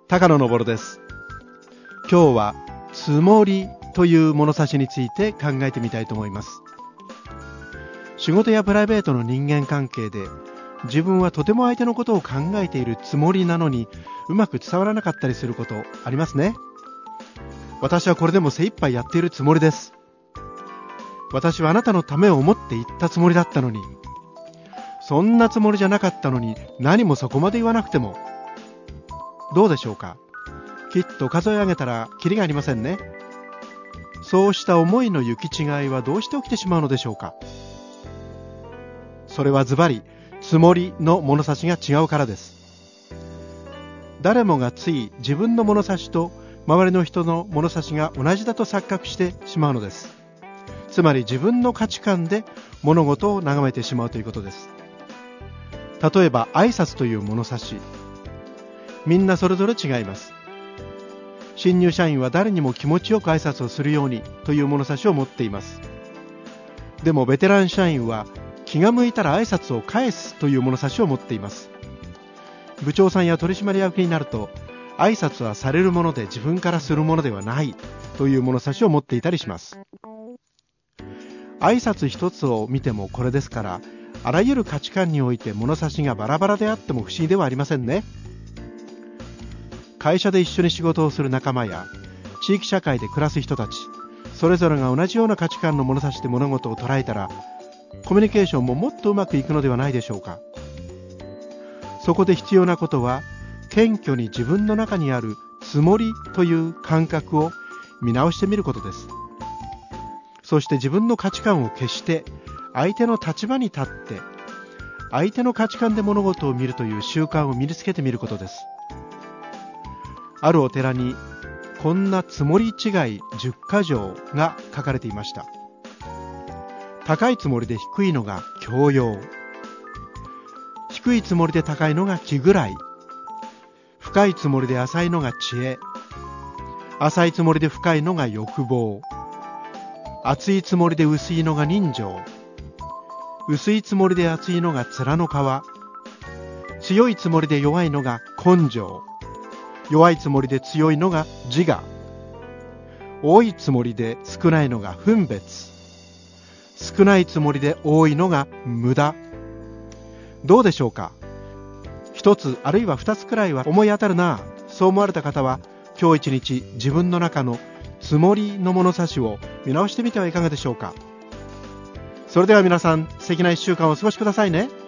高野昇です。今日はつもりという物差しについて考えてみたいと思います。仕事やプライベートの人間関係で自分はとても相手のことを考えているつもりなのにうまく伝わらなかったりすることありますね。私はこれでも精一杯やっているつもりです。私はあなたのためを思って言ったつもりだったのに、そんなつもりじゃなかったのに何もそこまで言わなくても。どうでしょうか。きっと数え上げたらキリがありませんね。そうした思いの行き違いはどうして起きてしまうのでしょうか。それはズバリつもりの物差しが違うからです。誰もがつい自分の物差しと周りの人の物差しが同じだと錯覚してしまうのです。つまり自分の価値観で物事を眺めてしまうということです。例えば挨拶という物差し、みんなそれぞれ違います。新入社員は誰にも気持ちよく挨拶をするようにという物差しを持っています。でもベテラン社員は気が向いたら挨拶を返すという物差しを持っています。部長さんや取締役になると挨拶はされるもので自分からするものではないという物差しを持っていたりします。挨拶一つを見てもこれですから、あらゆる価値観において物差しがバラバラであっても不思議ではありませんね。会社で一緒に仕事をする仲間や地域社会で暮らす人たち、それぞれが同じような価値観の物差しで物事を捉えたら、コミュニケーションももっとうまくいくのではないでしょうか。そこで必要なことは、謙虚に自分の中にあるつもりという感覚を見直してみることです。そして自分の価値観を消して相手の立場に立って相手の価値観で物事を見るという習慣を身につけてみることです。あるお寺にこんなつもり違い10か条が書かれていました。高いつもりで低いのが教養、低いつもりで高いのが気ぐらい、深いつもりで浅いのが知恵、浅いつもりで深いのが欲望、厚いつもりで薄いのが人情、薄いつもりで厚いのが面の皮、強いつもりで弱いのが根性、弱いつもりで強いのが自我、多いつもりで少ないのが分別、少ないつもりで多いのが無駄。どうでしょうか。一つあるいは二つくらいは思い当たるな、そう思われた方は今日一日自分の中のつもりの物差しを見直してみてはいかがでしょうか。それでは皆さん、素敵な1週間をお過ごしくださいね。